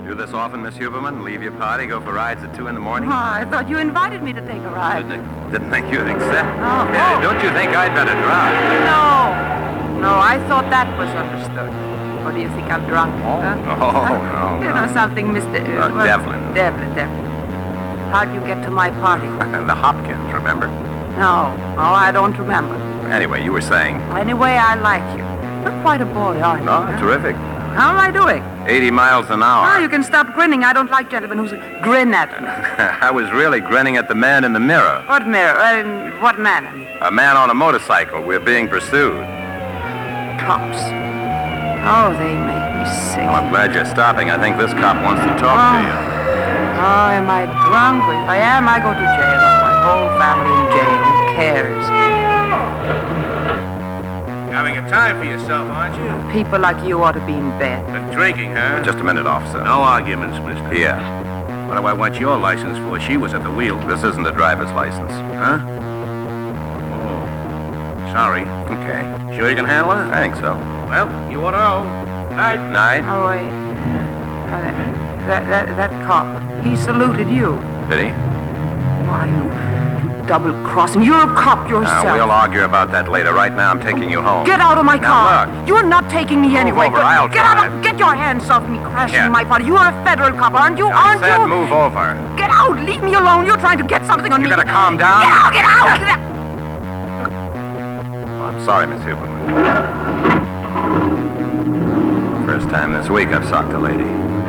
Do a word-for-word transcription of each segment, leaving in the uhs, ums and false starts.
Do this often, Miss Huberman? Leave your party, go for rides at two in the morning? Oh, I thought you invited me to take a ride. Didn't, didn't think you'd accept. Oh, Yeah, oh. Don't you think I'd better drive? No. No, I thought that was understood. Or do you think I'm drunk? Oh, huh? no, no, You no. know something, Mister Uh, well, Devlin. Devlin, Devlin. How'd you get to my party? The Hopkins, remember? No. Oh, I don't remember. Anyway, you were saying... Anyway, I like you. You're quite a boy, aren't you? Oh, huh? terrific. How am I doing? eighty miles an Oh, hour. you can stop grinning. I don't like gentlemen who grin at me. I was really grinning at the man in the mirror. What mirror? Uh, what man? A man on a motorcycle. We're being pursued. Cops. Oh, they make me sick. Well, I'm glad you're stopping. I think this cop wants to talk Oh. to you. Oh, am I drunk? If I am, I go to jail. My whole family in jail. Who cares? Having a time for yourself, aren't you? People like you ought to be in bed. Been drinking, huh? Just a minute, officer. No arguments, mister. Here. What do I want your license for? She was at the wheel. This isn't a driver's license. Huh? Oh. Sorry. Okay. Sure you can handle it? I think so. Well, you ought to know. Night. Night. Oh, wait. Uh, that, that, that cop, he saluted you. Did he? Why, you, you double-crossing. You're a cop yourself. Uh, we'll argue about that later. Right now, I'm taking you home. Get out of my Now, car. look. You're not taking me anyway. over, I'll Get out drive. of, Get your hands off me, crashing Here. my body. You are a federal cop, aren't you? I aren't said you? move over. Get out. Leave me alone. You're trying to get something on You me. better calm down. Get out. Get out. Get out. Oh, I'm sorry, Miss Huberman. First time this week I've socked a lady.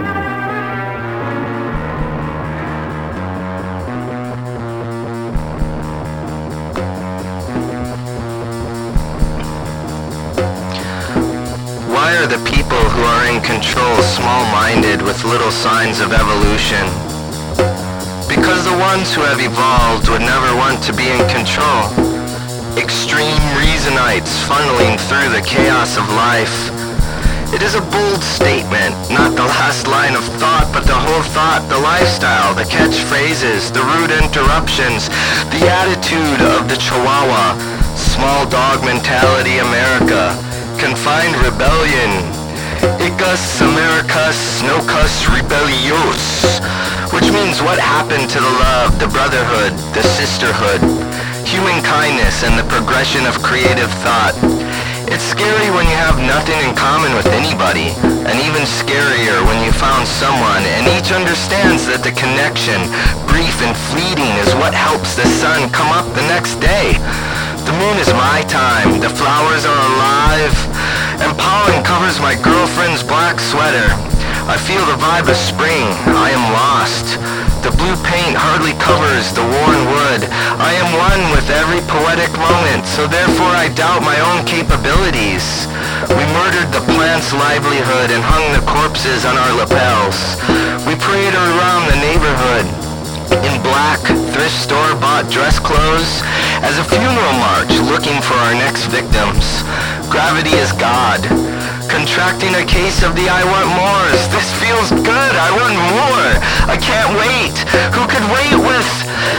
Why are the people who are in control small-minded with little signs of evolution? Because the ones who have evolved would never want to be in control. Extreme reasonites funneling through the chaos of life. It is a bold statement, not the last line of thought, but the whole thought, the lifestyle, the catchphrases, the rude interruptions, the attitude of the Chihuahua, small dog mentality America, confined rebellion, Icus Americus Nocus Rebellios, which means what happened to the love, the brotherhood, the sisterhood, human kindness, and the progression of creative thought. It's scary when you have nothing in common with anybody, and even scarier when you found someone and each understands that the connection, brief and fleeting, is what helps the sun come up the next day. The moon is my time, the flowers are alive, and pollen covers my girlfriend's black sweater. I feel the vibe of spring, I am lost. The blue paint hardly covers the worn wood. I am one with every poetic moment, so therefore I doubt my own capabilities. We murdered the plant's livelihood and hung the corpses on our lapels. We paraded around the neighborhood in black, thrift store-bought dress clothes as a funeral march looking for our next victims. Gravity is God. Contracting a case of the I want mores. This feels good. I want more. I can't wait. Who could wait with...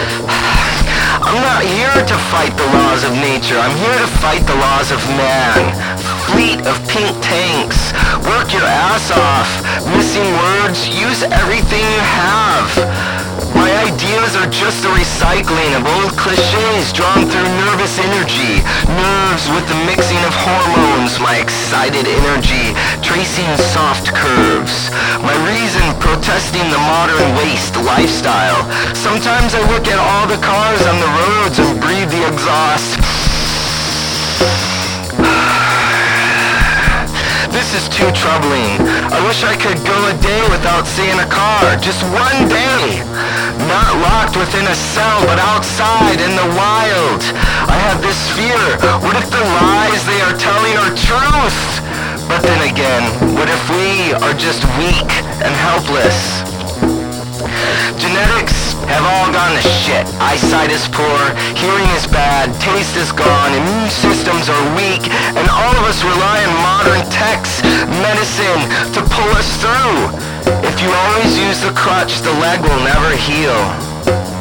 I'm not here to fight the laws of nature. I'm here to fight the laws of man. Fleet of pink tanks. Work your ass off. Missing words. Use everything you have. My ideas are just a recycling of old cliches drawn through nervous energy. Nerves with the mixing of hormones. My excited energy tracing soft curves. My reason protesting the modern waste lifestyle. Sometimes I look at all the cars on the roads and breathe the exhaust. This is too troubling. I wish I could go a day without seeing a car. Just one day. Not locked within a cell, but outside in the wild. I have this fear. What if the lies they are telling are truth? But then again, what if we are just weak and helpless? Genetics have all gone to shit. Eyesight is poor, hearing is bad, taste is gone, immune systems are weak, and all of us rely on modern techs, medicine, to pull us through. If you always use the crutch, the leg will never heal.